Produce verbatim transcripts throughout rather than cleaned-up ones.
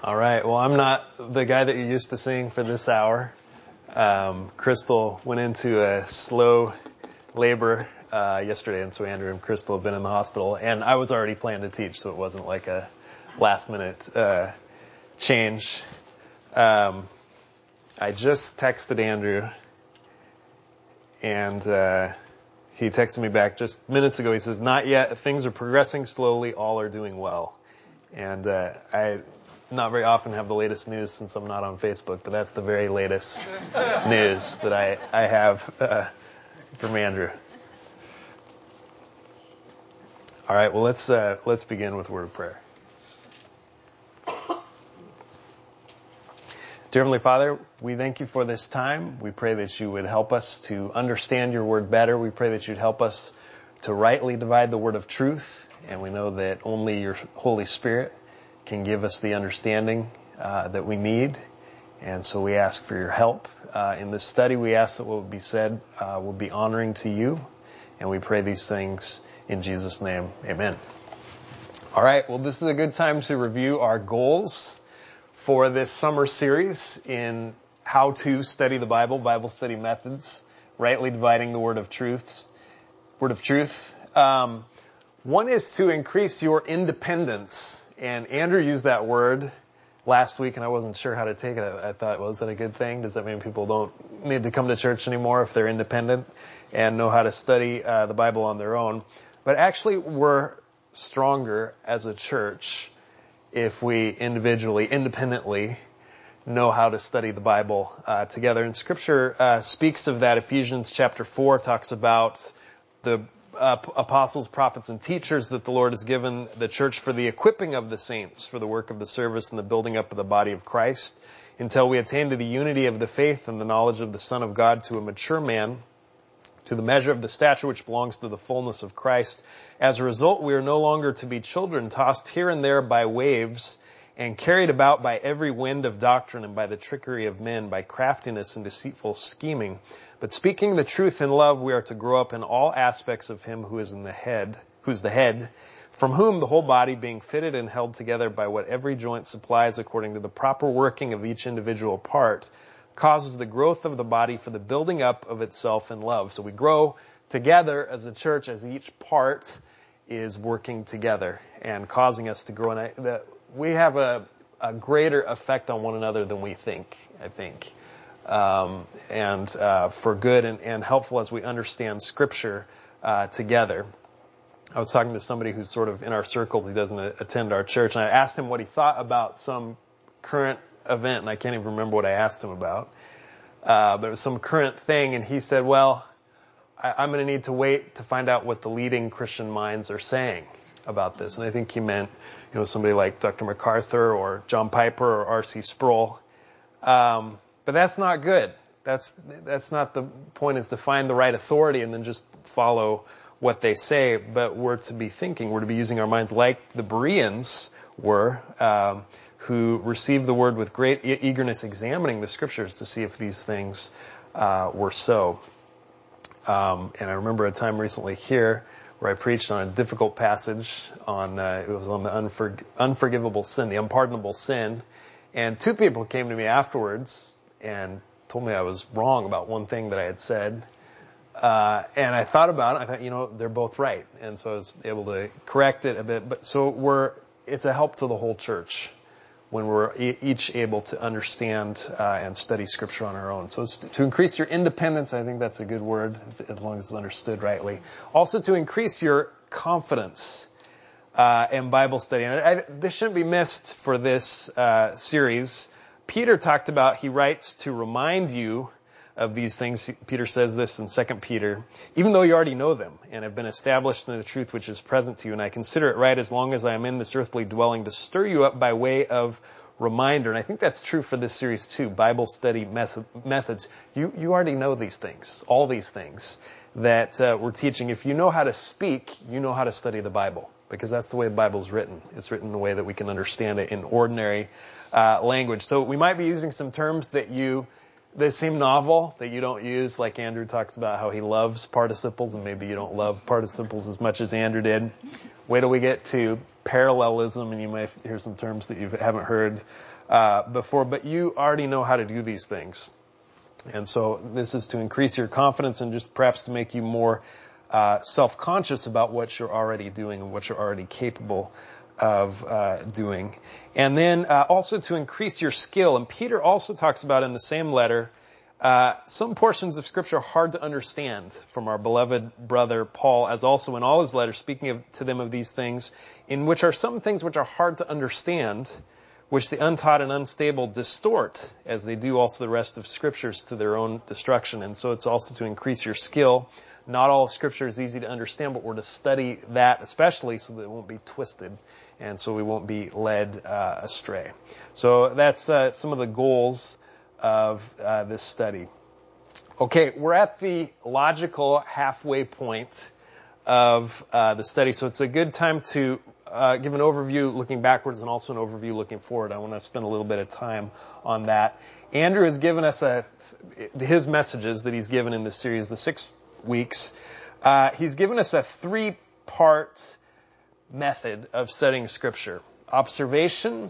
All right. Well, I'm not the guy that you're used to seeing for this hour. Um, Crystal went into a slow labor uh, yesterday, and so Andrew and Crystal have been in the hospital. And I was already planning to teach, so it wasn't like a last-minute uh, change. Um, I just texted Andrew, and uh, he texted me back just minutes ago. He says, "Not yet. Things are progressing slowly. All are doing well." And uh, I not very often have the latest news since I'm not on Facebook, but that's the very latest news that I, I have uh, from Andrew. All right, well, let's uh, let's begin with a word of prayer. Dear Heavenly Father, we thank you for this time. We pray that you would help us to understand your word better. We pray that you'd help us to rightly divide the word of truth. And we know that only your Holy Spirit can give us the understanding uh, that we need. And so we ask for your help. Uh, in this study, we ask that what will be said uh, will be honoring to you. And we pray these things in Jesus' name. Amen. All right. Well, this is a good time to review our goals for this summer series in how to study the Bible, Bible study methods, rightly dividing the word of truths, word of truth. Um, one is to increase your independence. And Andrew used that word last week, and I wasn't sure how to take it. I thought, well, is that a good thing? Does that mean people don't need to come to church anymore if they're independent and know how to study uh, the Bible on their own? But actually, we're stronger as a church if we individually, independently, know how to study the Bible uh, together. And Scripture uh, speaks of that. Ephesians chapter four talks about the Uh, apostles, prophets, and teachers that the Lord has given the church for the equipping of the saints, for the work of the service and the building up of the body of Christ, until we attain to the unity of the faith and the knowledge of the Son of God, to a mature man, to the measure of the stature which belongs to the fullness of Christ. As a result, we are no longer to be children, tossed here and there by waves, and carried about by every wind of doctrine and by the trickery of men, by craftiness and deceitful scheming. But speaking the truth in love, we are to grow up in all aspects of him who is in the head, who's the head, from whom the whole body, being fitted and held together by what every joint supplies according to the proper working of each individual part, causes the growth of the body for the building up of itself in love. So we grow together as a church as each part is working together and causing us to grow. And I, the, we have a, a greater effect on one another than we think, I think. Um, and uh, for good and, and helpful as we understand Scripture uh, together. I was talking to somebody who's sort of in our circles. He doesn't attend our church. And I asked him what he thought about some current event, and I can't even remember what I asked him about. Uh, but it was some current thing, and he said, well, I, I'm going to need to wait to find out what the leading Christian minds are saying about this. And I think he meant, you know, somebody like Doctor MacArthur or John Piper or R C Sproul. Um, But that's not good. That's that's not the point, is to find the right authority and then just follow what they say. But we're to be thinking, we're to be using our minds like the Bereans were, um, who received the word with great e- eagerness, examining the Scriptures to see if these things uh, were so. Um, and I remember a time recently here where I preached on a difficult passage on, uh, it was on the unfor- unforgivable sin, the unpardonable sin. And two people came to me afterwards and told me I was wrong about one thing that I had said. Uh, and I thought about it. I thought, you know, they're both right. And so I was able to correct it a bit. But so we're, it's a help to the whole church when we're e- each able to understand uh, and study Scripture on our own. So it's to increase your independence. I think that's a good word, as long as it's understood rightly. Also to increase your confidence uh, in Bible study. And I, this shouldn't be missed for this uh, series. Peter talked about, he writes to remind you of these things. Peter says this in Second Peter, even though you already know them and have been established in the truth which is present to you. And I consider it right, as long as I am in this earthly dwelling, to stir you up by way of reminder. And I think that's true for this series too, Bible study methods. You, you already know these things, all these things that uh, we're teaching. If you know how to speak, you know how to study the Bible, because that's the way the Bible's written. It's written in a way that we can understand it in ordinary Uh, language. So we might be using some terms that you they seem novel, that you don't use, like Andrew talks about how he loves participles, and maybe you don't love participles as much as Andrew did. Wait till we get to parallelism, and you might hear some terms that you haven't heard uh, before, but you already know how to do these things. And so this is to increase your confidence and just perhaps to make you more uh, self-conscious about what you're already doing and what you're already capable of uh, doing. And then uh, also to increase your skill. And Peter also talks about in the same letter, uh, some portions of Scripture are hard to understand from our beloved brother Paul, as also in all his letters, speaking of, to them of these things, in which are some things which are hard to understand, which the untaught and unstable distort, as they do also the rest of Scriptures to their own destruction. And so it's also to increase your skill. Not all of Scripture is easy to understand, but we're to study that especially so that it won't be twisted and so we won't be led uh, astray. So that's uh, some of the goals of uh, this study. Okay, we're at the logical halfway point of uh, the study, so it's a good time to uh, give an overview looking backwards and also an overview looking forward. I want to spend a little bit of time on that. Andrew has given us a, his messages that he's given in this series, the six weeks. Uh, he's given us a three-part method of studying Scripture: observation,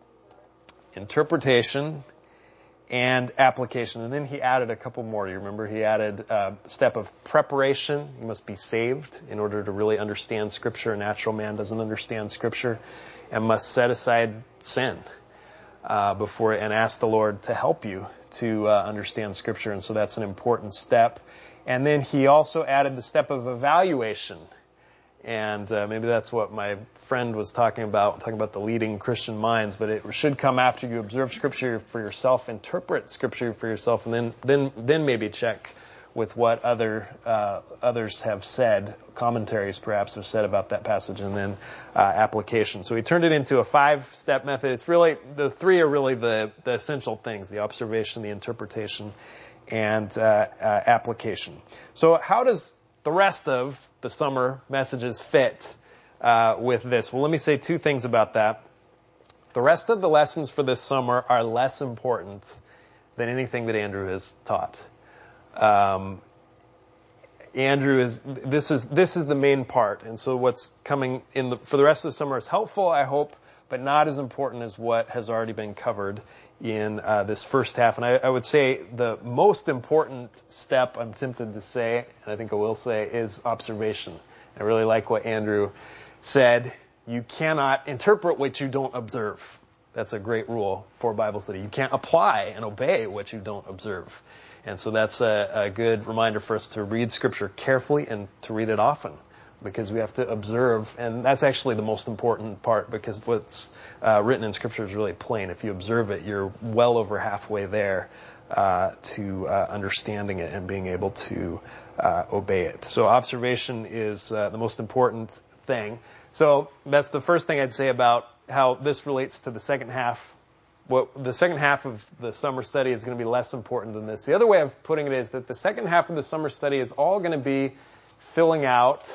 interpretation, and application. And then he added a couple more. You remember he added a step of preparation. You must be saved in order to really understand Scripture. A natural man doesn't understand Scripture and must set aside sin uh, before and ask the Lord to help you to uh, understand Scripture. And so that's an important step. And then he also added the step of evaluation. And uh, maybe that's what my friend was talking about, talking about the leading Christian minds, but it should come after you observe Scripture for yourself, interpret Scripture for yourself, and then then then maybe check with what other uh, others have said, commentaries perhaps have said about that passage, and then uh, application. So he turned it into a five-step method. It's really, the three are really the, the essential things: the observation, the interpretation, and uh, uh, application. So how does the rest of the summer messages fit uh, with this? Well, let me say two things about that. The rest of the lessons for this summer are less important than anything that Andrew has taught. Um, Andrew is this is this is the main part, and so what's coming in the, for the rest of the summer is helpful, I hope, but not as important as what has already been covered in uh, this first half. And I, I would say the most important step, I'm tempted to say, and I think I will say, is observation. I really like what Andrew said. You cannot interpret what you don't observe. That's a great rule for Bible study. You can't apply and obey what you don't observe. And so that's a, a good reminder for us to read Scripture carefully and to read it often, because we have to observe, and that's actually the most important part, because what's uh, written in Scripture is really plain. If you observe it, you're well over halfway there uh, to uh, understanding it and being able to uh, obey it. So observation is uh, the most important thing. So that's the first thing I'd say about how this relates to the second half. What the second half of the summer study is going to be less important than this. The other way of putting it is that the second half of the summer study is all going to be filling out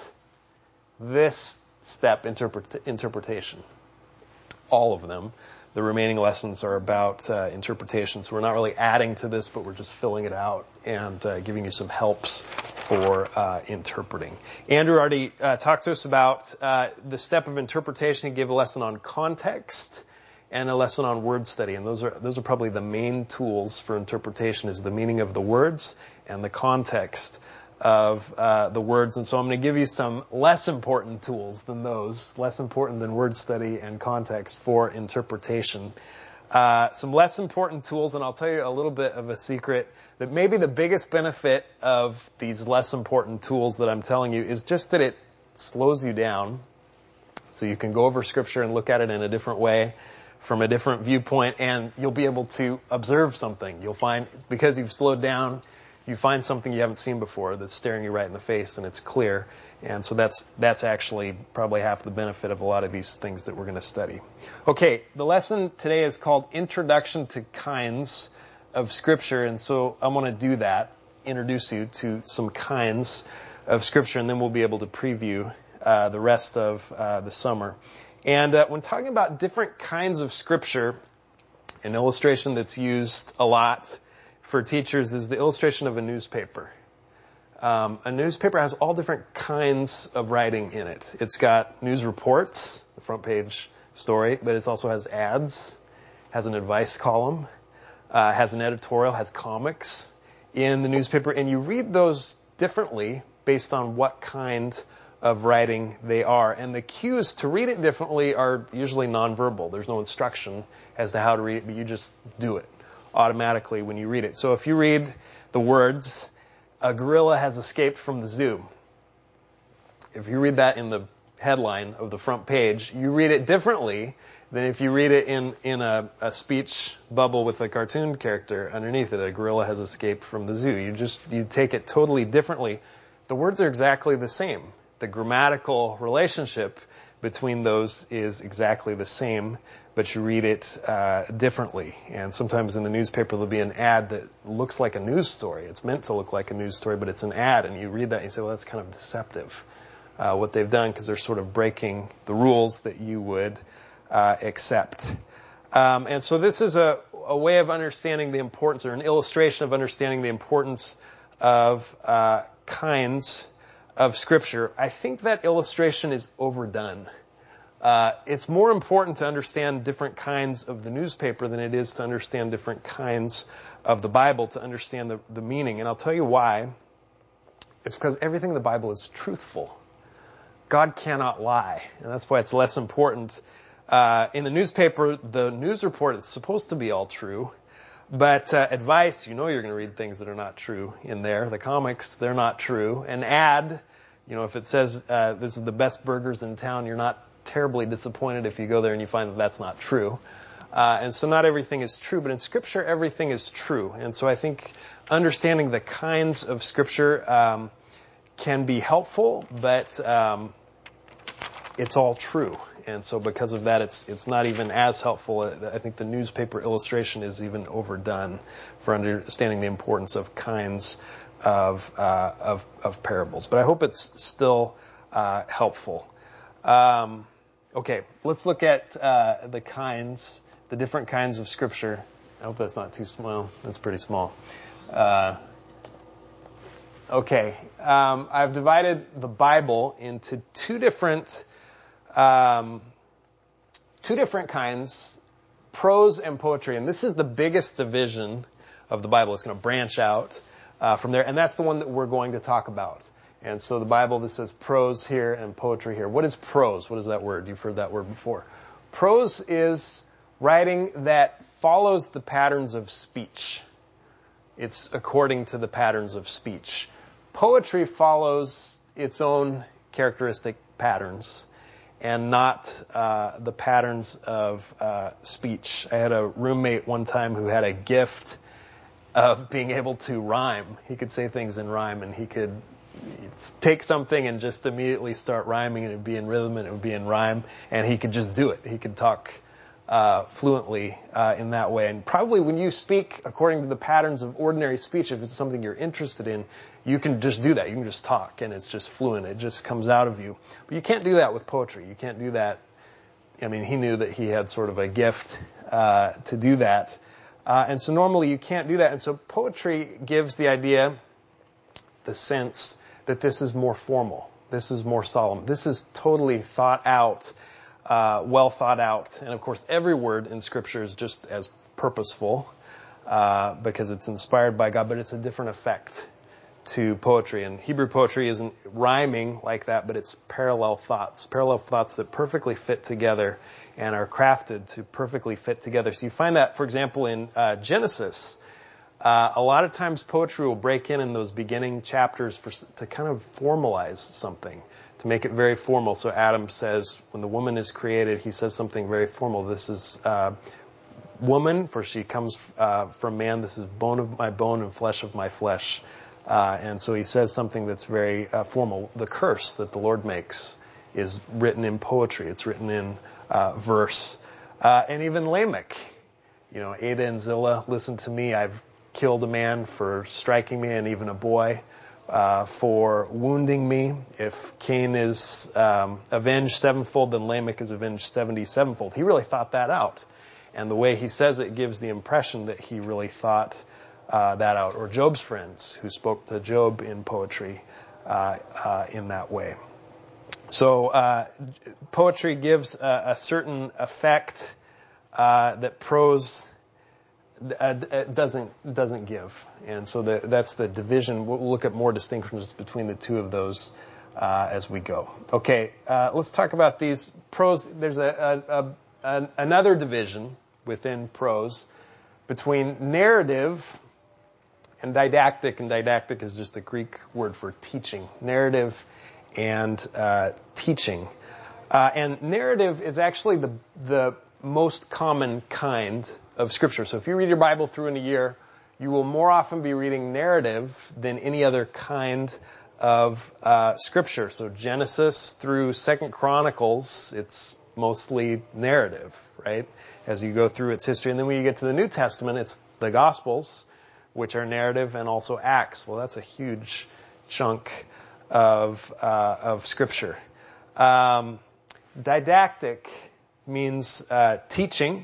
this step, interpret, interpretation. All of them. The remaining lessons are about uh, interpretation. So we're not really adding to this, but we're just filling it out and uh, giving you some helps for uh, interpreting. Andrew already uh, talked to us about uh, the step of interpretation. He gave a lesson on context and a lesson on word study. And those are those are probably the main tools for interpretation, is the meaning of the words and the context of uh, the words. And so I'm going to give you some less important tools than those, less important than word study and context for interpretation. Uh, some less important tools, and I'll tell you a little bit of a secret, that maybe the biggest benefit of these less important tools that I'm telling you is just that it slows you down, so you can go over Scripture and look at it in a different way, from a different viewpoint, and you'll be able to observe something. You'll find, because you've slowed down, you find something you haven't seen before that's staring you right in the face, and it's clear. And so that's that's actually probably half the benefit of a lot of these things that we're going to study. Okay, the lesson today is called Introduction to Kinds of Scripture, and so I want to do that, introduce you to some kinds of Scripture, and then we'll be able to preview uh, the rest of uh, the summer. And uh, when talking about different kinds of Scripture, an illustration that's used a lot for teachers is the illustration of a newspaper. Um, a newspaper has all different kinds of writing in it. It's got news reports, the front page story, but it also has ads, has an advice column, uh, has an editorial, has comics in the newspaper, and you read those differently based on what kind of writing they are. And the cues to read it differently are usually nonverbal. There's no instruction as to how to read it, but you just do it automatically when you read it. So if you read the words, "A gorilla has escaped from the zoo," if you read that in the headline of the front page, you read it differently than if you read it in, in a, a speech bubble with a cartoon character underneath it. "A gorilla has escaped from the zoo." You just, you take it totally differently. The words are exactly the same. The grammatical relationship between those is exactly the same, but you read it uh, differently. And sometimes in the newspaper there'll be an ad that looks like a news story. It's meant to look like a news story, but it's an ad, and you read that and you say, well, that's kind of deceptive, uh, what they've done, because they're sort of breaking the rules that you would uh, accept. Um, and so this is a, a way of understanding the importance, or an illustration of understanding the importance of uh, kinds of Scripture. I think that illustration is overdone. Uh, it's more important to understand different kinds of the newspaper than it is to understand different kinds of the Bible, to understand the, the meaning. And I'll tell you why. It's because everything in the Bible is truthful. God cannot lie. And that's why it's less important. Uh, in the newspaper, the news report is supposed to be all true. But uh, advice, you know you're going to read things that are not true in there. The comics, they're not true. An ad, you know, if it says uh, this is the best burgers in town, you're not terribly disappointed if you go there and you find that that's not true. Uh, and so not everything is true, but in Scripture, everything is true. And so I think understanding the kinds of Scripture um, can be helpful, but um, it's all true. And so because of that, it's it's not even as helpful. I think the newspaper illustration is even overdone for understanding the importance of kinds of uh, of, of parables. But I hope it's still uh, helpful. Um, okay, let's look at uh, the kinds, the different kinds of Scripture. I hope that's not too small. That's pretty small. Uh, okay, um, I've divided the Bible into two different Um, two different kinds, prose and poetry. And this is the biggest division of the Bible. It's going to branch out uh, from there. And that's the one that we're going to talk about. And so the Bible, this says prose here and poetry here. What is prose? What is that word? You've heard that word before. Prose is writing that follows the patterns of speech. It's according to the patterns of speech. Poetry follows its own characteristic patterns and not uh, the patterns of uh, speech. I had a roommate one time who had a gift of being able to rhyme. He could say things in rhyme, and he could take something and just immediately start rhyming, and it would be in rhythm and it would be in rhyme, and he could just do it. He could talk uh, fluently uh, in that way. And probably when you speak according to the patterns of ordinary speech, if it's something you're interested in, you can just do that. You can just talk, and it's just fluent. It just comes out of you. But you can't do that with poetry. You can't do that. I mean, he knew that he had sort of a gift uh, to do that. Uh, and so normally you can't do that. And so poetry gives the idea, the sense, that this is more formal. This is more solemn. This is totally thought out, uh, well thought out. And of course, every word in Scripture is just as purposeful uh, because it's inspired by God, but it's a different effect to poetry. And Hebrew poetry isn't rhyming like that, but it's parallel thoughts, parallel thoughts that perfectly fit together and are crafted to perfectly fit together. So you find that, for example, in uh, Genesis, uh, a lot of times poetry will break in in those beginning chapters for, to kind of formalize something, to make it very formal. So Adam says, when the woman is created, he says something very formal. This is uh, woman, for she comes uh, from man. This is bone of my bone and flesh of my flesh. Uh, and so he says something that's very uh, formal. The curse that the Lord makes is written in poetry. It's written in uh, verse. Uh, and even Lamech, you know, Ada and Zillah, listen to me. I've killed a man for striking me, and even a boy uh, for wounding me. If Cain is um, avenged sevenfold, then Lamech is avenged seventy-sevenfold. He really thought that out. And the way he says it gives the impression that he really thought uh, that out, or Job's friends who spoke to Job in poetry uh, uh, in that way. So uh, poetry gives a, a certain effect uh, that prose uh, doesn't doesn't give, and so the, that's the division. We'll look at more distinctions between the two of those uh, as we go. Okay, uh, let's talk about these prose. There's a, a, a, a another division within prose between narrative and didactic, and didactic is just a Greek word for teaching. Narrative and uh, teaching. Uh, and narrative is actually the the most common kind of scripture. So if you read your Bible through in a year, you will more often be reading narrative than any other kind of uh, scripture. So Genesis through Second Chronicles, it's mostly narrative, right? As you go through its history. And then when you get to the New Testament, it's the Gospels, which are narrative, and also Acts. Well, that's a huge chunk of uh, of scripture. Um, didactic means uh, teaching,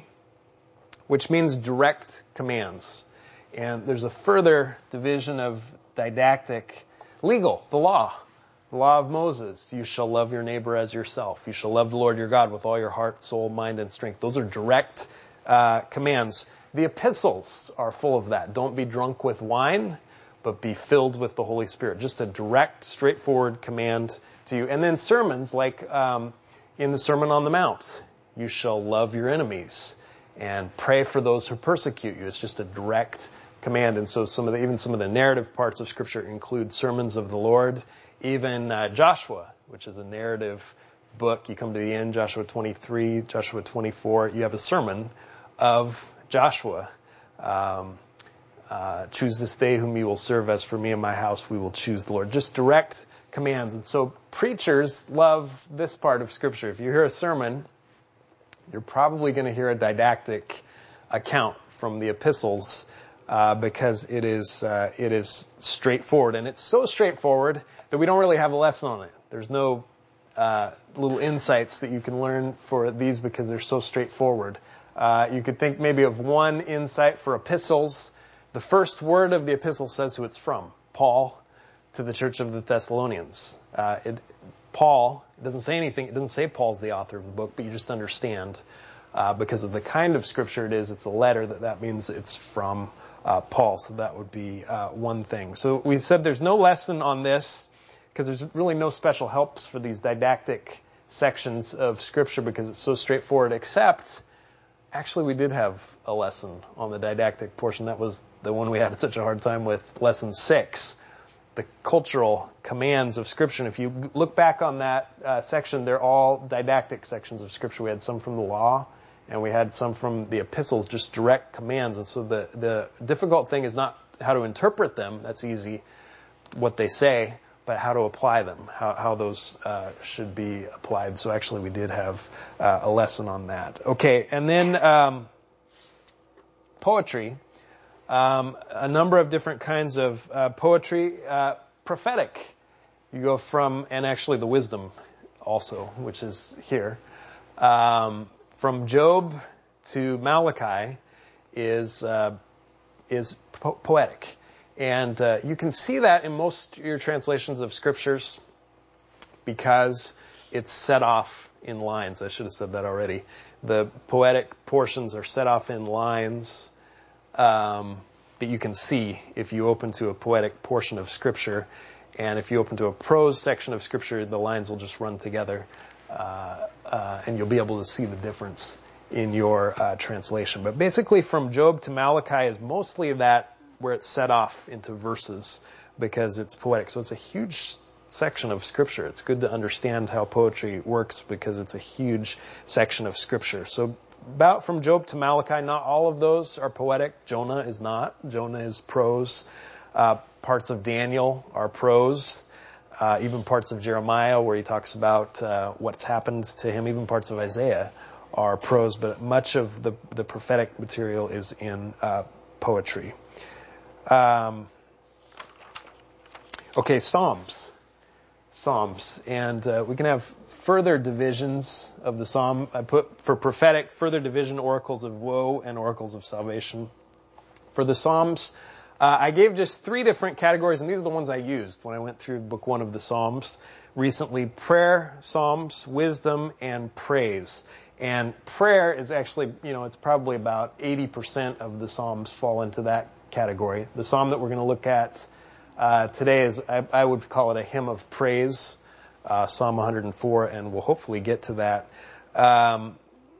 which means direct commands. And there's a further division of didactic, legal, the law. The law of Moses. You shall love your neighbor as yourself. You shall love the Lord your God with all your heart, soul, mind, and strength. Those are direct uh, commands. The epistles are full of that. Don't be drunk with wine, but be filled with the Holy Spirit. Just a direct, straightforward command to you. And then sermons, like um, in the Sermon on the Mount, you shall love your enemies and pray for those who persecute you. It's just a direct command. And so some of the, even some of the narrative parts of Scripture include sermons of the Lord. Even uh, Joshua, which is a narrative book. You come to the end, Joshua twenty-three, Joshua twenty-four. You have a sermon of Joshua. Um, uh, choose this day whom you will serve. As for me and my house, we will choose the Lord. Just direct commands. And so preachers love this part of Scripture. If you hear a sermon, you're probably going to hear a didactic account from the epistles uh, because it is uh, it is straightforward. And it's so straightforward that we don't really have a lesson on it. There's no uh, little insights that you can learn for these because they're so straightforward. Uh, you could think maybe of one insight for epistles. The first word of the epistle says who it's from. Paul to the church of the Thessalonians. Uh, it, Paul, it doesn't say anything, it doesn't say Paul's the author of the book, but you just understand uh, because of the kind of scripture it is, it's a letter, that that means it's from uh, Paul. So that would be uh, one thing. So we said there's no lesson on this because there's really no special helps for these didactic sections of scripture because it's so straightforward, except actually we did have a lesson on the didactic portion. That was the one we had such a hard time with, lesson six. The cultural commands of Scripture. And if you look back on that uh, section, they're all didactic sections of Scripture. We had some from the law, and we had some from the epistles, just direct commands. And so the, the difficult thing is not how to interpret them, that's easy, what they say, but how to apply them, how, how those uh, should be applied. So actually we did have uh, a lesson on that. Okay, and then um, poetry. Um, a number of different kinds of uh, poetry. Uh, prophetic. You go from, and actually the wisdom also, which is here. Um, from Job to Malachi is uh, is po- poetic. And uh, you can see that in most of your translations of scriptures because it's set off in lines. I should have said that already. The poetic portions are set off in lines Um, that you can see if you open to a poetic portion of Scripture. And if you open to a prose section of Scripture, the lines will just run together. Uh, uh, and you'll be able to see the difference in your uh, translation. But basically from Job to Malachi is mostly that where it's set off into verses because it's poetic. So it's a huge section of Scripture. It's good to understand how poetry works because it's a huge section of Scripture. So about from Job to Malachi, not all of those are poetic. Jonah is not. Jonah is prose. Uh, parts of Daniel are prose. Uh, even parts of Jeremiah where he talks about uh, what's happened to him. Even parts of Isaiah are prose, but much of the, the prophetic material is in uh, poetry. Um, okay, Psalms. Psalms. And uh, we can have further divisions of the psalm. I put for prophetic, further division, oracles of woe and oracles of salvation. For the Psalms, Uh, I gave just three different categories, and these are the ones I used when I went through book one of the Psalms recently. Prayer, Psalms, wisdom, and praise. And prayer is actually, you know, it's probably about eighty percent of the Psalms fall into that category. The Psalm that we're going to look at uh, today is, I, I would call it a hymn of praise, uh, Psalm one hundred four, and we'll hopefully get to that. Um,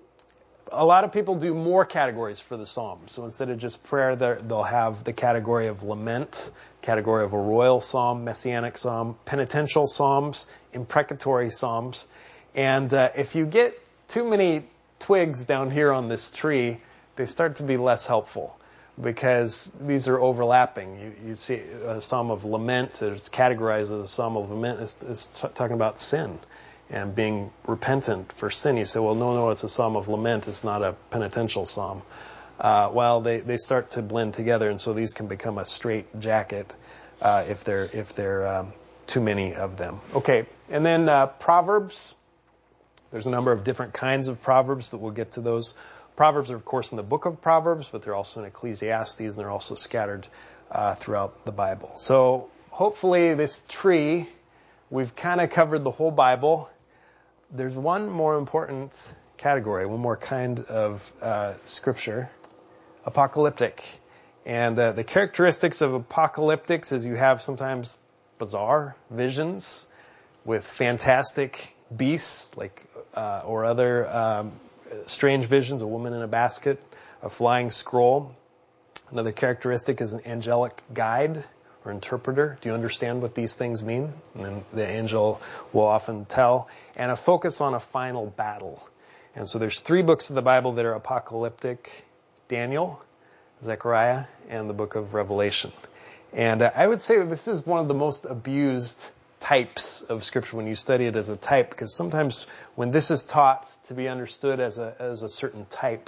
A lot of people do more categories for the Psalms. So instead of just prayer, they'll have the category of lament, category of a royal psalm, messianic psalm, penitential psalms, imprecatory psalms. And uh, if you get too many twigs down here on this tree, they start to be less helpful because these are overlapping. You, you see a psalm of lament, it's categorized as a psalm of lament. It's, it's t- talking about sin and being repentant for sin. You say, well, no, no, it's a psalm of lament. It's not a penitential psalm. Uh, well, they, they start to blend together, and so these can become a straight jacket uh, if they're if they're um, too many of them. Okay, and then uh, Proverbs. There's a number of different kinds of Proverbs that we'll get to those. Proverbs are, of course, in the book of Proverbs, but they're also in Ecclesiastes, and they're also scattered uh, throughout the Bible. So hopefully this tree, we've kind of covered the whole Bible. There's one more important category, one more kind of uh, scripture, apocalyptic. And uh, the characteristics of apocalyptics is you have sometimes bizarre visions with fantastic beasts, like uh, or other um, strange visions, a woman in a basket, a flying scroll. Another characteristic is an angelic guide or interpreter. Do you understand what these things mean? And then the angel will often tell. And a focus on a final battle. And so there's three books of the Bible that are apocalyptic: Daniel, Zechariah, and the book of Revelation. And uh, I would say that this is one of the most abused types of Scripture when you study it as a type, because sometimes when this is taught to be understood as a as a certain type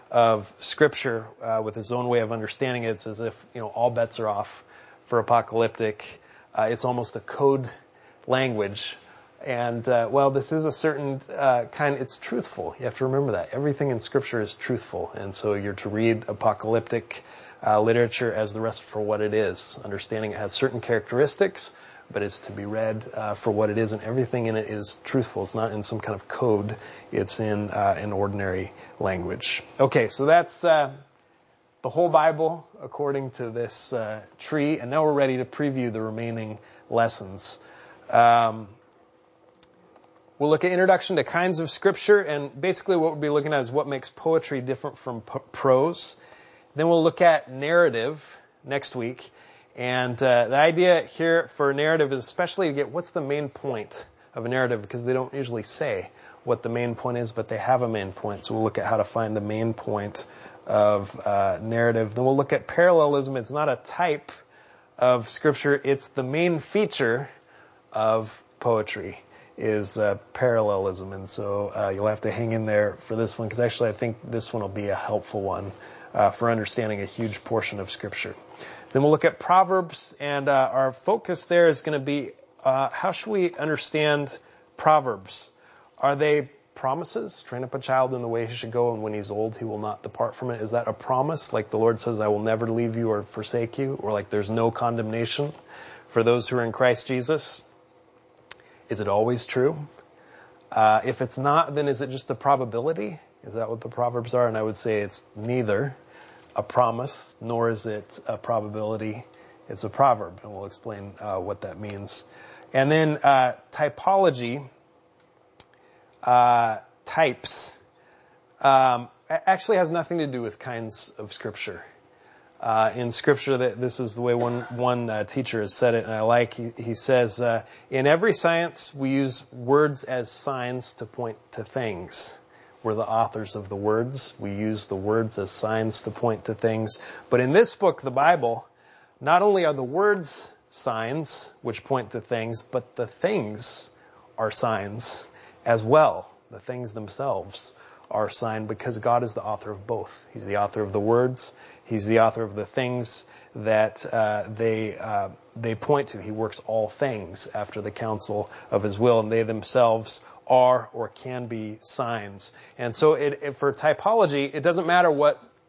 of Scripture uh, with its own way of understanding it, it's as if, you know, all bets are off for apocalyptic. Uh, it's almost a code language. And, uh, well, this is a certain uh, kind, it's truthful. You have to remember that. Everything in Scripture is truthful. And so you're to read apocalyptic uh, literature as the rest for what it is. Understanding it has certain characteristics, but it's to be read uh, for what it is, and everything in it is truthful. It's not in some kind of code. It's in uh, an ordinary language. Okay, so that's uh, the whole Bible according to this uh, tree, and now we're ready to preview the remaining lessons. Um, we'll look at introduction to kinds of Scripture, and basically what we'll be looking at is what makes poetry different from p- prose. Then we'll look at narrative next week. And uh, the idea here for narrative is especially to get what's the main point of a narrative, because they don't usually say what the main point is, but they have a main point. So we'll look at how to find the main point of uh, narrative. Then we'll look at parallelism. It's not a type of Scripture. It's the main feature of poetry is uh, parallelism. And so uh, you'll have to hang in there for this one, because actually I think this one will be a helpful one uh, for understanding a huge portion of Scripture. Then we'll look at Proverbs, and uh, our focus there is going to be uh, how should we understand Proverbs? Are they promises? Train up a child in the way he should go, and when he's old, he will not depart from it. Is that a promise? Like the Lord says, I will never leave you or forsake you, or like there's no condemnation for those who are in Christ Jesus? Is it always true? Uh, if it's not, then is it just a probability? Is that what the Proverbs are? And I would say it's neither a promise, nor is it a probability. It's a proverb, and we'll explain uh, what that means. And then uh, typology, uh, types, um, actually has nothing to do with kinds of Scripture. Uh, in Scripture, that this is the way one one uh, teacher has said it, and I like. He, he says, uh, in every science, we use words as signs to point to things. We're the authors of the words. We use the words as signs to point to things. But in this book, the Bible, not only are the words signs which point to things, but the things are signs as well. The things themselves are sign, because God is the author of both. He's the author of the words. He's the author of the things that uh, they uh, they point to. He works all things after the counsel of His will, and they themselves are or can be signs. And so it, it, for typology, it doesn't matter what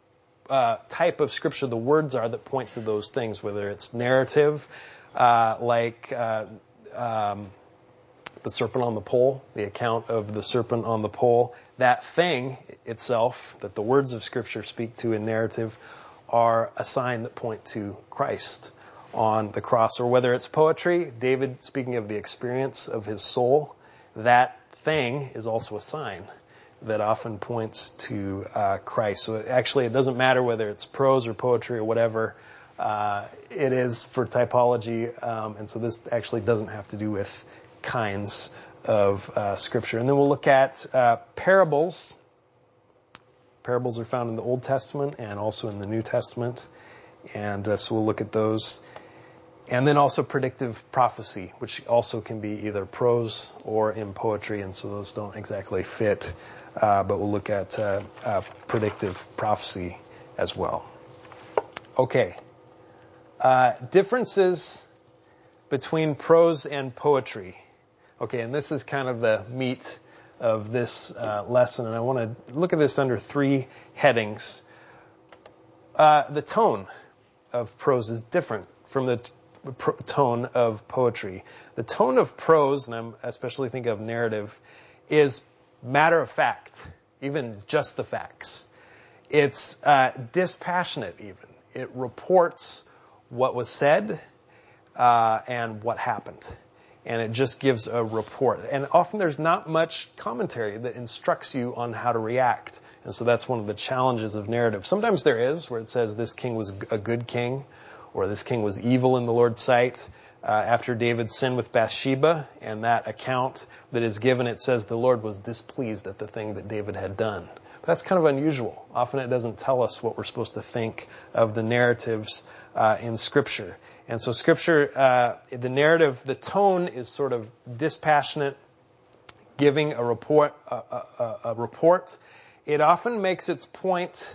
uh, type of scripture the words are that point to those things, whether it's narrative, uh, like uh, um, the serpent on the pole, the account of the serpent on the pole. That thing itself that the words of scripture speak to in narrative are a sign that point to Christ on the cross. Or whether it's poetry, David speaking of the experience of his soul, that thing is also a sign that often points to uh, Christ. So it, actually it doesn't matter whether it's prose or poetry or whatever uh, it is for typology. Um, and so this actually doesn't have to do with kinds of uh, scripture. And then we'll look at uh, parables. Parables are found in the Old Testament and also in the New Testament. And uh, so we'll look at those. And then also predictive prophecy, which also can be either prose or in poetry. And so those don't exactly fit. Uh, but we'll look at uh, uh, predictive prophecy as well. Okay. Uh, differences between prose and poetry. Okay, and this is kind of the meat of this uh, lesson, and I want to look at this under three headings. Uh, the tone of prose is different from the t- pro- tone of poetry. The tone of prose, and I'm especially thinking of narrative, is matter of fact, even just the facts. It's uh, dispassionate even. It reports what was said uh, and what happened. And it just gives a report. And often there's not much commentary that instructs you on how to react. And so that's one of the challenges of narrative. Sometimes there is, where it says this king was a good king, or this king was evil in the Lord's sight. Uh, after David sinned with Bathsheba, and that account that is given, it says the Lord was displeased at the thing that David had done. But that's kind of unusual. Often it doesn't tell us what we're supposed to think of the narratives uh, in Scripture. And so Scripture, uh, the narrative, the tone is sort of dispassionate, giving a report. A, a, a report. It often makes its point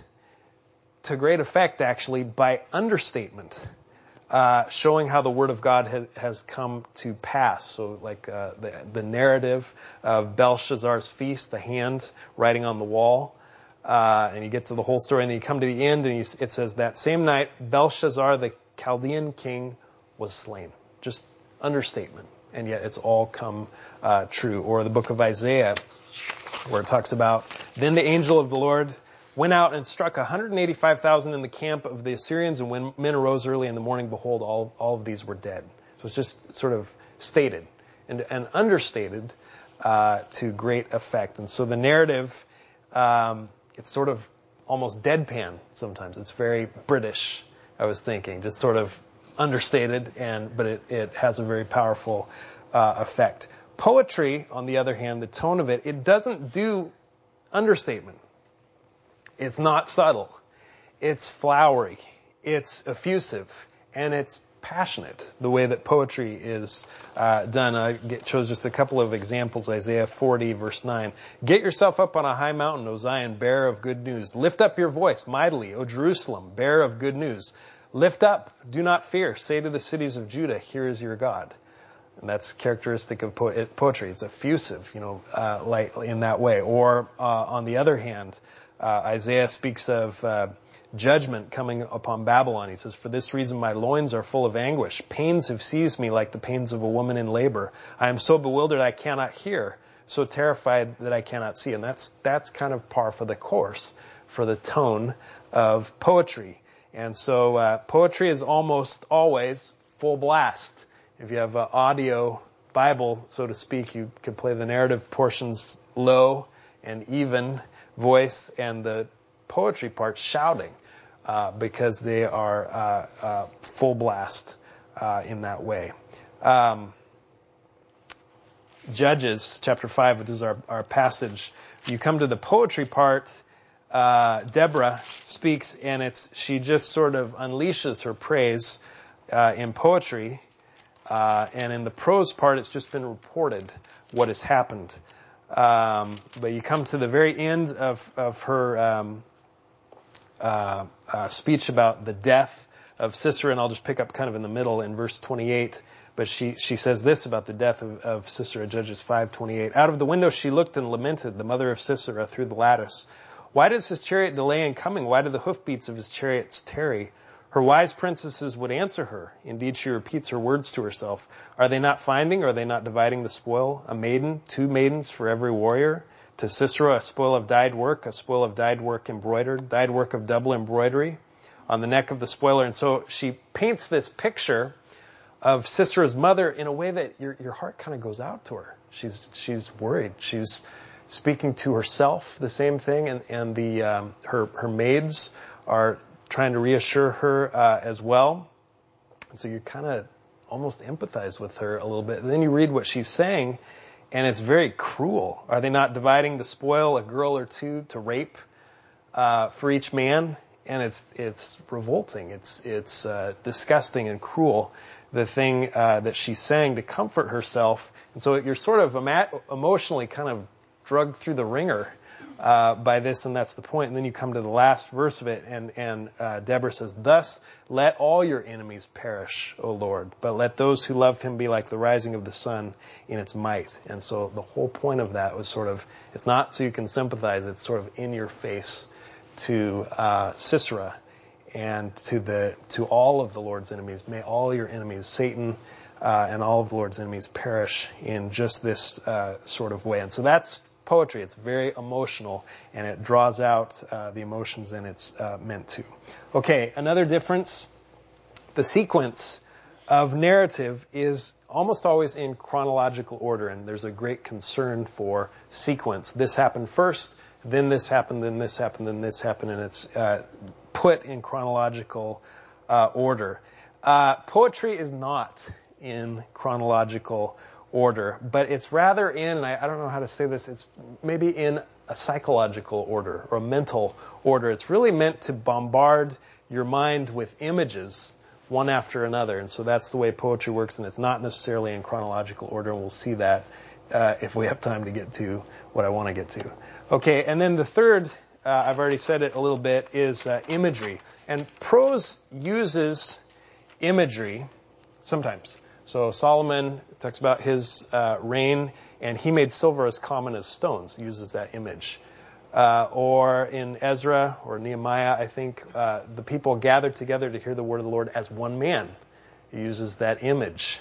to great effect, actually, by understatement, uh, showing how the Word of God ha- has come to pass. So, like uh, the, the narrative of Belshazzar's feast, the hand writing on the wall, uh, and you get to the whole story, and then you come to the end, and you, it says that same night, Belshazzar the Chaldean king was slain. Just understatement. And yet it's all come uh, true. Or the book of Isaiah, where it talks about, then the angel of the Lord went out and struck one hundred eighty-five thousand in the camp of the Assyrians, and when men arose early in the morning, behold, all, all of these were dead. So it's just sort of stated and, and understated uh, to great effect. And so the narrative, um, it's sort of almost deadpan sometimes. It's very British, I was thinking, just sort of understated, and but it, it has a very powerful uh, effect. Poetry, on the other hand, the tone of it, it doesn't do understatement. It's not subtle. It's flowery. It's effusive. And it's passionate, the way that poetry is uh, done. I get, chose just a couple of examples. Isaiah forty, verse nine. Get yourself up on a high mountain, O Zion, bearer of good news. Lift up your voice mightily, O Jerusalem, bearer of good news. Lift up, do not fear. Say to the cities of Judah, here is your God. And that's characteristic of po- poetry. It's effusive, you know, uh, like in that way. Or uh, on the other hand, uh, Isaiah speaks of uh, judgment coming upon Babylon. He says, for this reason my loins are full of anguish. Pains have seized me like the pains of a woman in labor. I am so bewildered I cannot hear, so terrified that I cannot see. And that's that's kind of par for the course for the tone of poetry. And so uh, poetry is almost always full blast. If you have an audio Bible, so to speak, you can play the narrative portions low and even voice, and the poetry part shouting, uh, because they are uh, uh, full blast uh, in that way. Um, Judges chapter five, which is our, our passage. You come to the poetry part. Uh, Deborah speaks, and it's she just sort of unleashes her praise uh, in poetry, uh, and in the prose part, it's just been reported what has happened. Um, but you come to the very end of of her um, uh, uh, speech about the death of Sisera, and I'll just pick up kind of in the middle in verse twenty-eight. But she she says this about the death of, of Sisera, Judges five twenty-eight. Out of the window she looked and lamented, the mother of Sisera, through the lattice. Why does his chariot delay in coming? Why do the hoofbeats of his chariots tarry? Her wise princesses would answer her. Indeed, she repeats her words to herself. Are they not finding? Are they not dividing the spoil? A maiden, two maidens for every warrior. To Sisera, a spoil of dyed work, a spoil of dyed work embroidered, dyed work of double embroidery on the neck of the spoiler. And so she paints this picture of Sisera's mother in a way that your your heart kind of goes out to her. She's she's worried. She's speaking to herself the same thing, and and the um, her her maids are trying to reassure her uh, as well. And so you kind of almost empathize with her a little bit. And then you read what she's saying, and it's very cruel. Are they not dividing the spoil, a girl or two, to rape uh, for each man? And it's it's revolting. It's it's uh, disgusting and cruel, the thing uh, that she's saying to comfort herself. And so you're sort of emo- emotionally kind of drugged through the ringer uh, by this, and that's the point. And then you come to the last verse of it, and, and uh, Deborah says, thus let all your enemies perish, O Lord, but let those who love him be like the rising of the sun in its might. And so the whole point of that was sort of, it's not so you can sympathize, it's sort of in your face to uh, Sisera and to the to all of the Lord's enemies. May all your enemies, Satan uh, and all of the Lord's enemies, perish in just this uh, sort of way. And so that's poetry. It's very emotional, and it draws out uh, the emotions, and it's uh, meant to. Okay, another difference. The sequence of narrative is almost always in chronological order, and there's a great concern for sequence. This happened first, then this happened, then this happened, then this happened, and it's uh, put in chronological uh, order. Uh, poetry is not in chronological order, but it's rather in, and I, I don't know how to say this, it's maybe in a psychological order or a mental order. It's really meant to bombard your mind with images one after another, and so that's the way poetry works, and it's not necessarily in chronological order, and we'll see that uh, if we have time to get to what I want to get to. Okay, and then the third, uh, I've already said it a little bit, is uh, imagery. And prose uses imagery sometimes. So Solomon talks about his uh, reign, and he made silver as common as stones. He uses that image. Uh, or in Ezra or Nehemiah, I think, uh, the people gathered together to hear the word of the Lord as one man. He uses that image.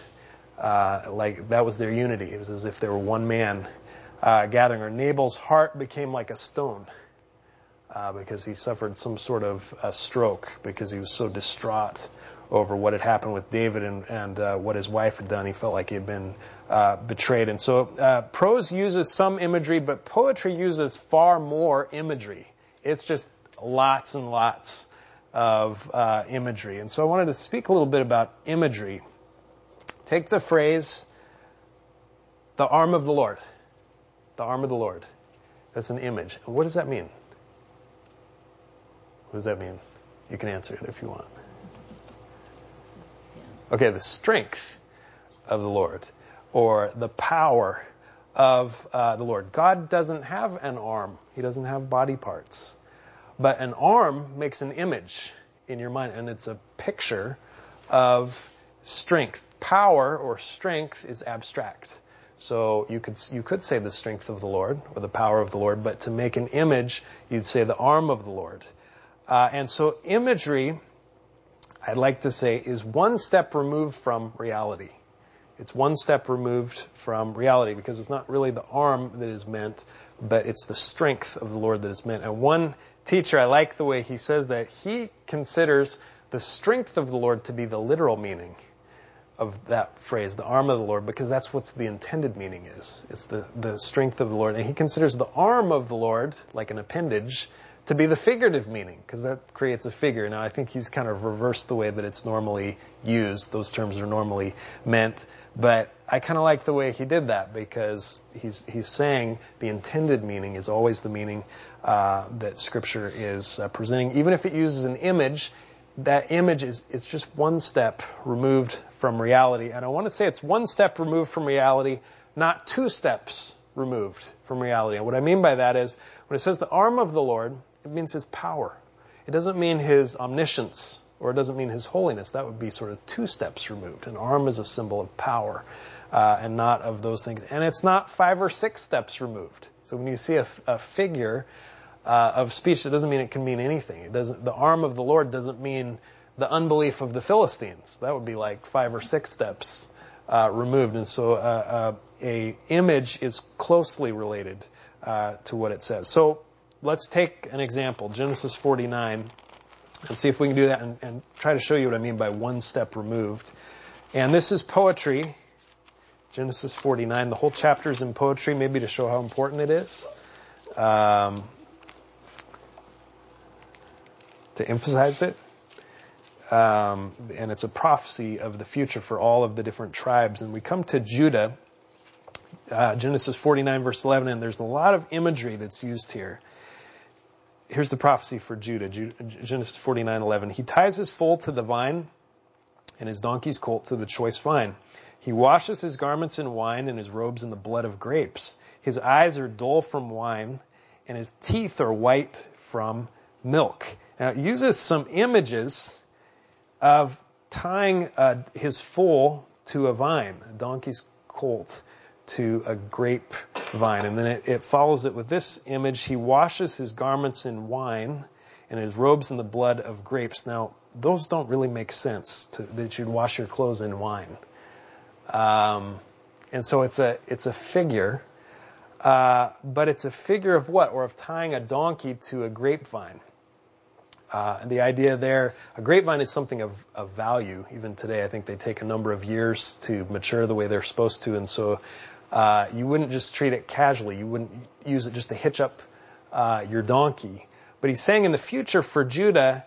Uh, like that was their unity. It was as if they were one man uh, gathering. Or Nabal's heart became like a stone uh, because he suffered some sort of uh, stroke because he was so distraught over what had happened with David and, and uh, what his wife had done. He felt like he had been uh, betrayed. And so uh, prose uses some imagery, but poetry uses far more imagery. It's just lots and lots of uh, imagery. And so I wanted to speak a little bit about imagery. Take the phrase, the arm of the Lord. The arm of the Lord. That's an image. And what does that mean? What does that mean? You can answer it if you want. Okay, the strength of the Lord, or the power of uh, the Lord. God doesn't have an arm. He doesn't have body parts. But an arm makes an image in your mind, and it's a picture of strength. Power or strength is abstract. So you could you could say the strength of the Lord, or the power of the Lord, but to make an image, you'd say the arm of the Lord. Uh, and so imagery, I'd like to say, is one step removed from reality. It's one step removed from reality because it's not really the arm that is meant, but it's the strength of the Lord that is meant. And one teacher, I like the way he says that, he considers the strength of the Lord to be the literal meaning of that phrase, the arm of the Lord, because that's what the intended meaning is. It's the, the strength of the Lord. And he considers the arm of the Lord, like an appendage, to be the figurative meaning, because that creates a figure. Now, I think he's kind of reversed the way that it's normally used. Those terms are normally meant. But I kind of like the way he did that, because he's he's saying the intended meaning is always the meaning uh, that Scripture is uh, presenting. Even if it uses an image, that image is it's just one step removed from reality. And I want to say it's one step removed from reality, not two steps removed from reality. And what I mean by that is, when it says the arm of the Lord, it means his power. It doesn't mean his omniscience, or it doesn't mean his holiness. That would be sort of two steps removed. An arm is a symbol of power, uh, and not of those things. And it's not five or six steps removed. So when you see a, a figure uh, of speech, that doesn't mean it can mean anything. It doesn't. The arm of the Lord doesn't mean the unbelief of the Philistines. That would be like five or six steps uh, removed. And so uh, uh, a image is closely related uh, to what it says. So let's take an example, Genesis forty-nine, and see if we can do that and, and try to show you what I mean by one step removed. And this is poetry, Genesis forty-nine. The whole chapter is in poetry, maybe to show how important it is. Um, to emphasize it. Um, and it's a prophecy of the future for all of the different tribes. And we come to Judah, uh, Genesis forty-nine, verse eleven, and there's a lot of imagery that's used here. Here's the prophecy for Judah, Genesis forty-nine, eleven. He ties his foal to the vine and his donkey's colt to the choice vine. He washes his garments in wine and his robes in the blood of grapes. His eyes are dull from wine and his teeth are white from milk. Now, it uses some images of tying uh, his foal to a vine, a donkey's colt to a grape vine. And then it, it follows it with this image. He washes his garments in wine and his robes in the blood of grapes. Now, those don't really make sense, to, that you'd wash your clothes in wine. Um, and so it's a, it's a figure, uh, but it's a figure of what? Or of tying a donkey to a grapevine. Uh, the idea there, a grapevine is something of, of value. Even today, I think they take a number of years to mature the way they're supposed to. And so uh, you wouldn't just treat it casually. You wouldn't use it just to hitch up uh, your donkey. But he's saying in the future for Judah,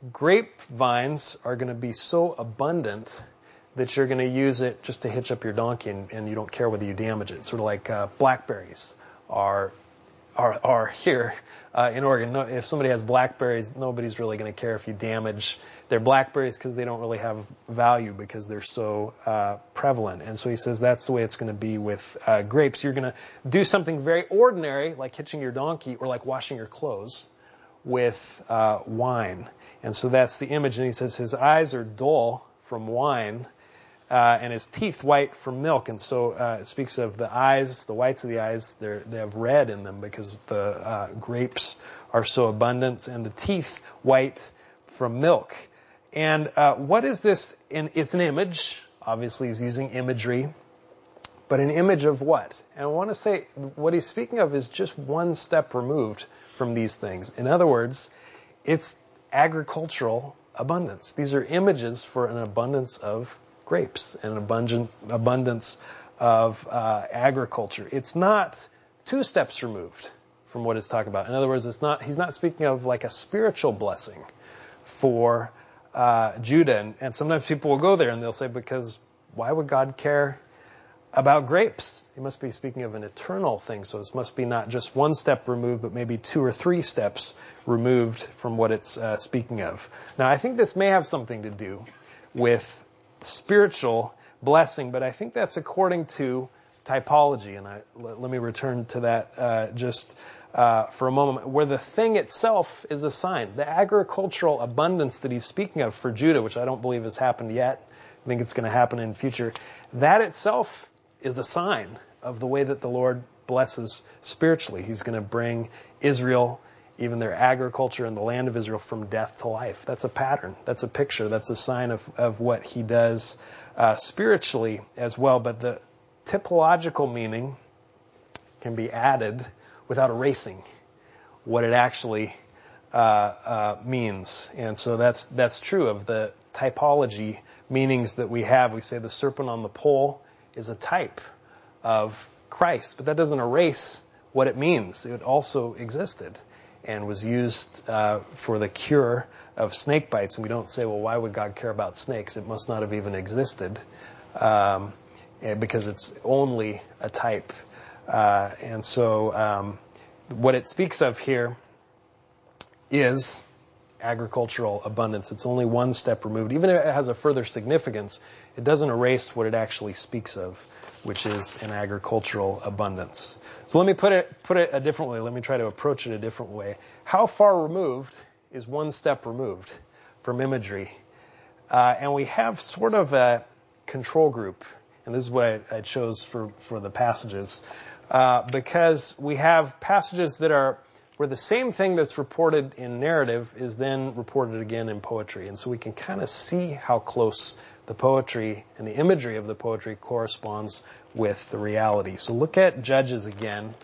grapevines are going to be so abundant that you're going to use it just to hitch up your donkey and, and you don't care whether you damage it. Sort of like uh, blackberries are are are here uh, in Oregon. No, if somebody has blackberries, nobody's really going to care if you damage their blackberries because they don't really have value because they're so uh, prevalent. And so he says that's the way it's going to be with uh, grapes. You're going to do something very ordinary like hitching your donkey or like washing your clothes with uh, wine. And so that's the image. And he says his eyes are dull from wine. Uh, and his teeth white from milk. And so uh, it speaks of the eyes, the whites of the eyes, they they have red in them because the uh, grapes are so abundant, and the teeth white from milk. And uh, what is this? In, it's an image. Obviously, he's using imagery. But an image of what? And I want to say what he's speaking of is just one step removed from these things. In other words, it's agricultural abundance. These are images for an abundance of grapes and an abundant abundance of uh, agriculture. It's not two steps removed from what it's talking about. In other words, it's not. He's not speaking of like a spiritual blessing for uh, Judah. And, and sometimes people will go there and they'll say, because why would God care about grapes? He must be speaking of an eternal thing. So this must be not just one step removed, but maybe two or three steps removed from what it's uh, speaking of. Now, I think this may have something to do with spiritual blessing, but I think that's according to typology, and I, let, let me return to that uh, just uh, for a moment, where the thing itself is a sign. The agricultural abundance that he's speaking of for Judah, which I don't believe has happened yet, I think it's going to happen in the future, that itself is a sign of the way that the Lord blesses spiritually. He's going to bring Israel, even their agriculture in the land of Israel, from death to life. That's a pattern. That's a picture. That's a sign of, of what he does uh, spiritually as well. But the typological meaning can be added without erasing what it actually uh, uh, means. And so that's that's true of the typology meanings that we have. We say the serpent on the pole is a type of Christ, but that doesn't erase what it means. It also existed and was used uh, for the cure of snake bites. And we don't say, well, why would God care about snakes? It must not have even existed um, because it's only a type. Uh, and so um, what it speaks of here is agricultural abundance. It's only one step removed. Even if it has a further significance, it doesn't erase what it actually speaks of, which is an agricultural abundance. So let me put it put it a different way. Let me try to approach it a different way. How far removed is one step removed from imagery? Uh, and we have sort of a control group, and this is what I, I chose for, for the passages, uh, because we have passages that are where the same thing that's reported in narrative is then reported again in poetry. And so we can kind of see how close the poetry and the imagery of the poetry corresponds with the reality. So look at Judges again.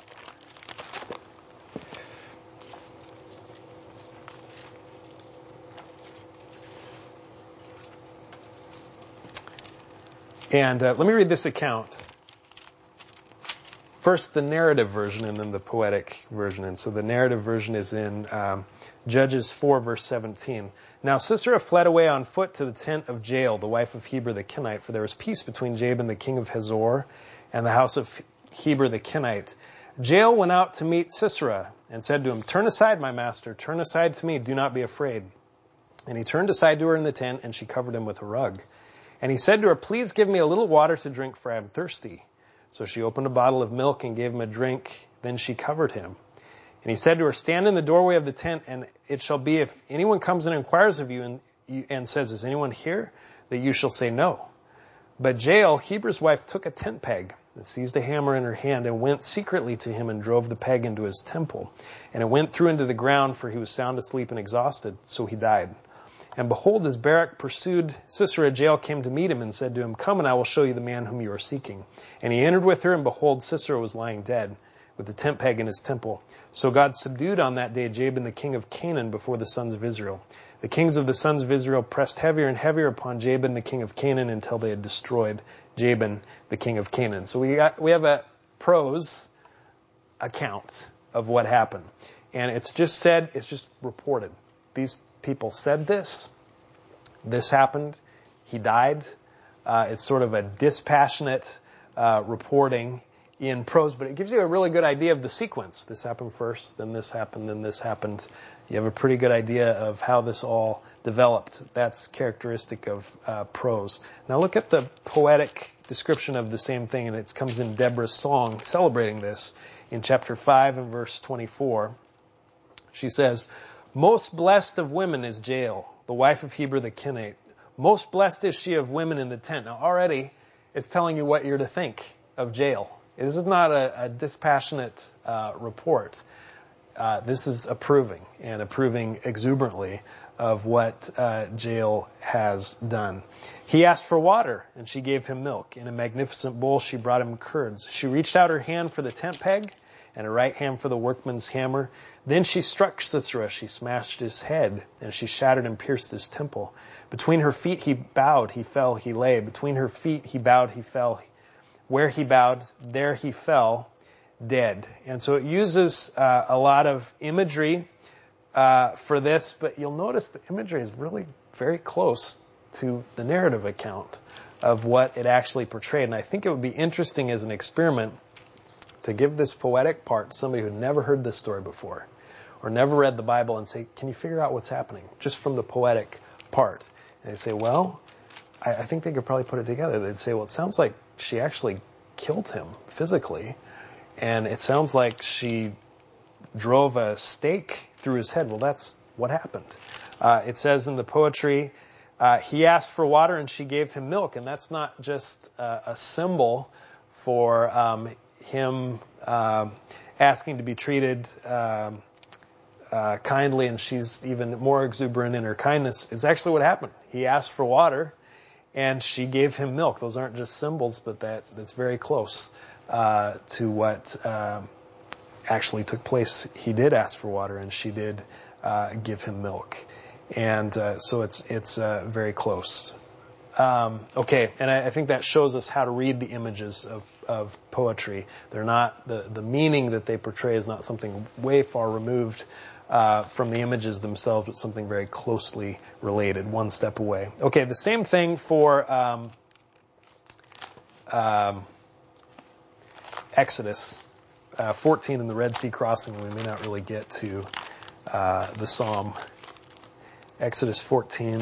And uh, let me read this account. First, the narrative version, and then the poetic version. And so the narrative version is in um, Judges four, verse seventeen. Now Sisera fled away on foot to the tent of Jael, the wife of Heber the Kenite, for there was peace between Jabin the king of Hazor and the house of Heber the Kenite. Jael went out to meet Sisera and said to him, "Turn aside, my master, turn aside to me, do not be afraid." And he turned aside to her in the tent, and she covered him with a rug. And he said to her, "Please give me a little water to drink, for I am thirsty." So she opened a bottle of milk and gave him a drink. Then she covered him. And he said to her, "Stand in the doorway of the tent, and it shall be if anyone comes and inquires of you and, and says, 'Is anyone here?' that you shall say no." But Jael, Heber's wife, took a tent peg and seized a hammer in her hand and went secretly to him and drove the peg into his temple. And it went through into the ground, for he was sound asleep and exhausted, so he died. And behold, as Barak pursued Sisera, Jael came to meet him and said to him, "Come, and I will show you the man whom you are seeking." And he entered with her, and behold, Sisera was lying dead, with the tent peg in his temple. So God subdued on that day Jabin the king of Canaan before the sons of Israel. The kings of the sons of Israel pressed heavier and heavier upon Jabin the king of Canaan until they had destroyed Jabin the king of Canaan. So we got, we have a prose account of what happened. And it's just said, it's just reported. These people said this. This happened. He died. Uh, it's sort of a dispassionate uh, reporting in prose, but it gives you a really good idea of the sequence. This happened first, then this happened, then this happened. You have a pretty good idea of how this all developed. That's characteristic of uh, prose. Now look at the poetic description of the same thing, and it comes in Deborah's song celebrating this in chapter five and verse twenty-four. She says, "Most blessed of women is Jael, the wife of Heber the Kenite. Most blessed is she of women in the tent." Now already it's telling you what you're to think of Jael. This is not a, a dispassionate uh, report. Uh, this is approving, and approving exuberantly of what uh, Jael has done. He asked for water, and she gave him milk. In a magnificent bowl she brought him curds. She reached out her hand for the tent peg, and her right hand for the workman's hammer. Then she struck Sisera. She smashed his head, and she shattered and pierced his temple. Between her feet he bowed, he fell, he lay. Between her feet he bowed, he fell. Where he bowed, there he fell, dead. And so it uses uh, a lot of imagery uh, for this, but you'll notice the imagery is really very close to the narrative account of what it actually portrayed. And I think it would be interesting as an experiment to give this poetic part to somebody who had never heard this story before or never read the Bible and say, "Can you figure out what's happening just from the poetic part?" And they'd say, "Well, I, I think they could probably put it together." They'd say, "Well, it sounds like she actually killed him physically, and it sounds like she drove a stake through his head." Well, that's what happened. Uh, it says in the poetry, uh, he asked for water and she gave him milk, and that's not just uh, a symbol for um, him uh, asking to be treated um, uh, kindly, and she's even more exuberant in her kindness. It's actually what happened. He asked for water, and she gave him milk. Those aren't just symbols, but that that's very close uh, to what uh, actually took place. He did ask for water, and she did uh, give him milk, and uh, so it's it's uh, very close. Um, okay, and I, I think that shows us how to read the images of, of poetry. They're not the the meaning that they portray is not something way far removed Uh, from the images themselves, but something very closely related, one step away. Okay, the same thing for um, um, Exodus uh, fourteen in the Red Sea crossing. We may not really get to uh, the psalm. Exodus fourteen.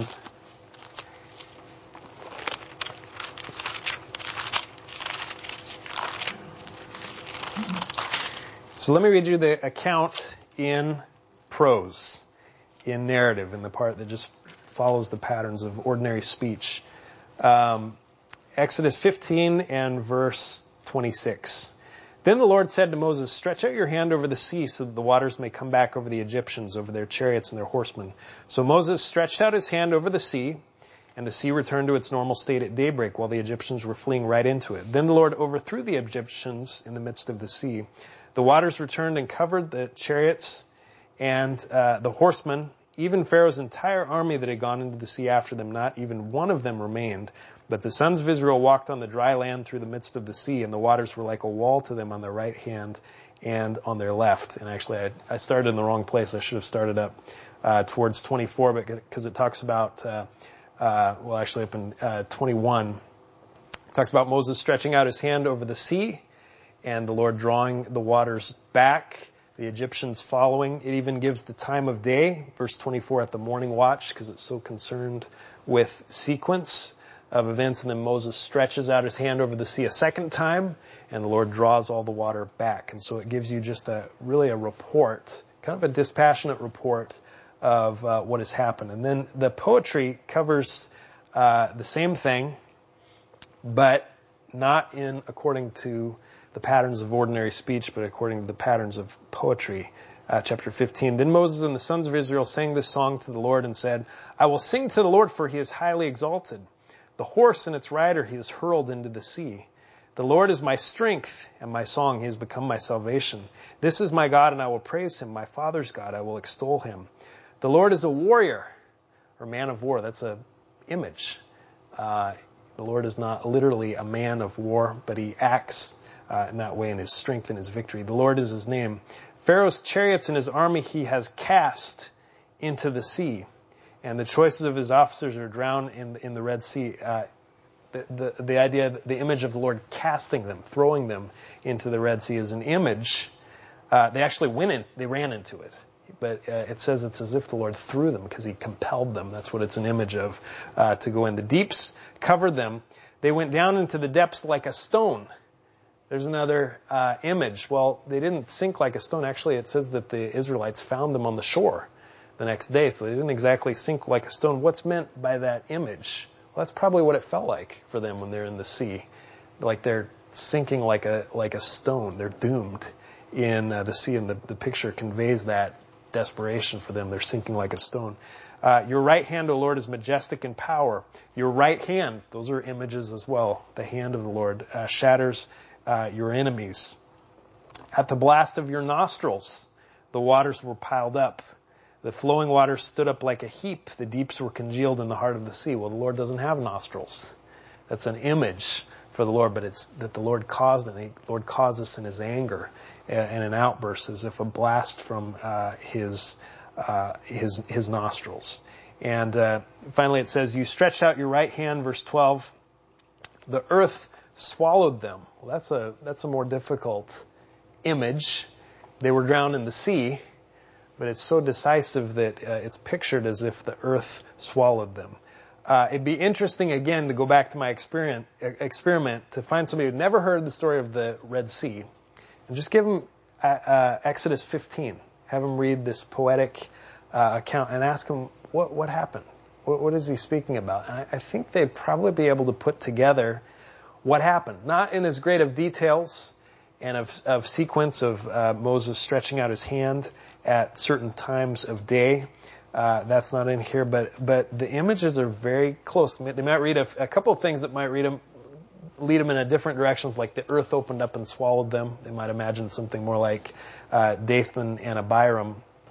So let me read you the account in prose, in narrative, in the part that just follows the patterns of ordinary speech. Um, Exodus fifteen and verse twenty-six. Then the Lord said to Moses, stretch out your hand over the sea so that the waters may come back over the Egyptians, over their chariots and their horsemen. So Moses stretched out his hand over the sea, and the sea returned to its normal state at daybreak while the Egyptians were fleeing right into it. Then the Lord overthrew the Egyptians in the midst of the sea. The waters returned and covered the chariots and uh, the horsemen, even Pharaoh's entire army that had gone into the sea after them. Not even one of them remained. But the sons of Israel walked on the dry land through the midst of the sea, and the waters were like a wall to them on their right hand and on their left. And actually, I, I started in the wrong place. I should have started up uh, towards twenty-four, but because it talks about... Uh, Uh, well, actually up in uh, twenty-one, it talks about Moses stretching out his hand over the sea and the Lord drawing the waters back, the Egyptians following. It even gives the time of day, verse twenty-four, at the morning watch, because it's so concerned with sequence of events. And then Moses stretches out his hand over the sea a second time, and the Lord draws all the water back. And so it gives you just a really a report, kind of a dispassionate report of uh, what has happened. And then the poetry covers uh, the same thing, but not in according to the patterns of ordinary speech, but according to the patterns of poetry. Uh, chapter fifteen. Then Moses and the sons of Israel sang this song to the Lord and said, I will sing to the Lord, for he is highly exalted. The horse and its rider he has hurled into the sea. The Lord is my strength and my song. He has become my salvation. This is my God, and I will praise him. My father's God, I will extol him. The Lord is a warrior, or man of war. That's a image. Uh, the Lord is not literally a man of war, but he acts uh, in that way in his strength and his victory. The Lord is his name. Pharaoh's chariots and his army he has cast into the sea, and the choices of his officers are drowned in, in the Red Sea. Uh, the, the, the idea, the image of the Lord casting them, throwing them into the Red Sea is an image. Uh, they actually went in, they ran into it. But uh, it says it's as if the Lord threw them because he compelled them. That's what it's an image of, uh, to go in. The deeps covered them. They went down into the depths like a stone. There's another uh, image. Well, they didn't sink like a stone. Actually, it says that the Israelites found them on the shore the next day. So they didn't exactly sink like a stone. What's meant by that image? Well, that's probably what it felt like for them when they're in the sea. Like they're sinking like a like a stone. They're doomed in uh, the sea, and the, the picture conveys that desperation for them. They're sinking like a stone. Uh, your right hand, O Lord, is majestic in power. Your right hand, those are images as well. The hand of the Lord uh, shatters uh, your enemies. At the blast of your nostrils, the waters were piled up. The flowing waters stood up like a heap. The deeps were congealed in the heart of the sea. Well, the Lord doesn't have nostrils. That's an image for the Lord, but it's that the Lord caused it. The Lord caused this in his anger and an outburst, as if a blast from uh, his uh, his his nostrils. And uh, finally, it says, "You stretched out your right hand." Verse twelve. The earth swallowed them. Well, that's a that's a more difficult image. They were drowned in the sea, but it's so decisive that uh, it's pictured as if the earth swallowed them. Uh, it'd be interesting, again, to go back to my experiment, experiment to find somebody who'd never heard the story of the Red Sea, and just give them uh, uh, Exodus fifteen. Have them read this poetic uh, account and ask them, what, what happened? What, what is he speaking about? And I, I think they'd probably be able to put together what happened. Not in as great of details and of, of sequence of uh, Moses stretching out his hand at certain times of day. Uh, that's not in here, but but the images are very close. They might read a, a couple of things that might read them, lead them in a different directions, like the earth opened up and swallowed them. They might imagine something more like uh, Dathan and Abiram.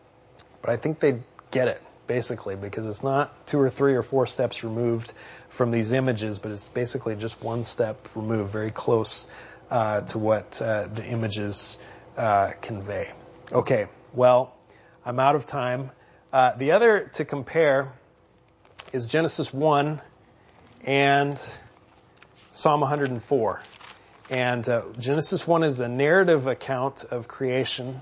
But I think they get it, basically, because it's not two or three or four steps removed from these images, but it's basically just one step removed, very close uh, to what uh, the images uh, convey. Okay, well, I'm out of time. Uh, the other to compare is Genesis one and Psalm one hundred four. And uh, Genesis one is a narrative account of creation,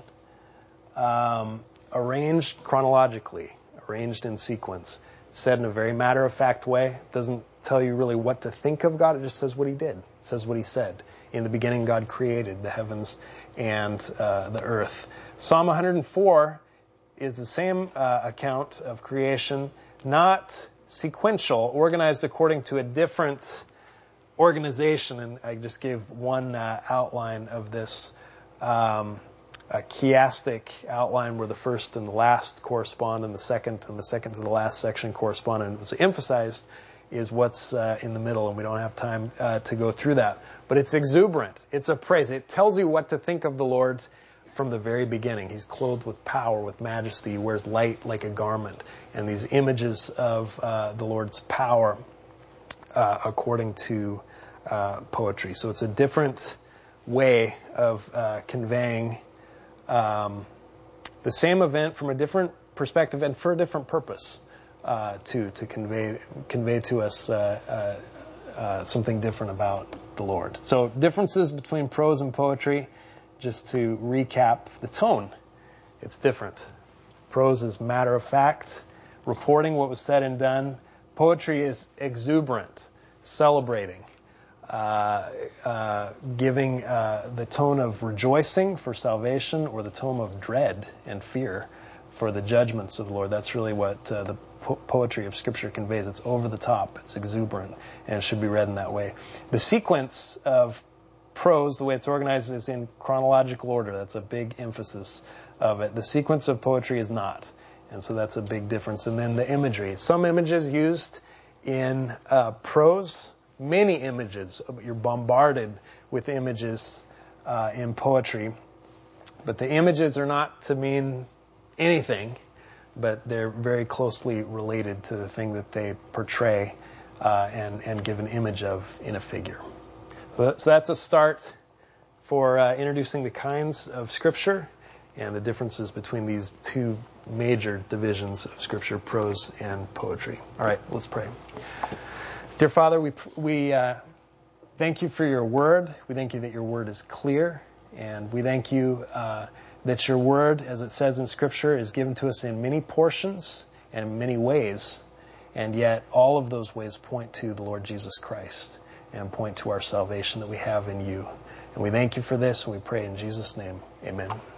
um, arranged chronologically, arranged in sequence. It's said in a very matter-of-fact way. It doesn't tell you really what to think of God. It just says what he did. It says what he said. In the beginning, God created the heavens and uh, the earth. Psalm one hundred four is the same uh, account of creation, not sequential, organized according to a different organization. And I just gave one uh, outline of this um, a chiastic outline where the first and the last correspond, and the second and the second to the last section correspond. And what's emphasized is what's uh, in the middle, and we don't have time uh, to go through that. But it's exuberant. It's a praise. It tells you what to think of the Lord from the very beginning. He's clothed with power, with majesty. He wears light like a garment. And these images of uh, the Lord's power uh, according to uh, poetry. So it's a different way of uh, conveying um, the same event from a different perspective and for a different purpose. Uh, to to convey convey to us uh, uh, uh, something different about the Lord. So differences between prose and poetry. Just to recap, the tone, it's different. Prose is matter of fact, reporting what was said and done. Poetry is exuberant, celebrating, uh, uh, giving uh, the tone of rejoicing for salvation, or the tone of dread and fear for the judgments of the Lord. That's really what uh, the po- poetry of Scripture conveys. It's over the top, it's exuberant, and it should be read in that way. The sequence of prose, the way it's organized, is in chronological order. That's a big emphasis of it. The sequence of poetry is not, and so that's a big difference. And then the imagery. Some images used in uh, prose, many images. You're bombarded with images uh, in poetry, but the images are not to mean anything, but they're very closely related to the thing that they portray uh, and, and give an image of in a figure. So, so that's a start for uh, introducing the kinds of Scripture and the differences between these two major divisions of Scripture, prose and poetry. All right, let's pray. Dear Father, we we uh, thank you for your word. We thank you that your word is clear, and we thank you uh, that your word, as it says in Scripture, is given to us in many portions and many ways, and yet all of those ways point to the Lord Jesus Christ and point to our salvation that we have in you. And we thank you for this, and we pray in Jesus' name. Amen.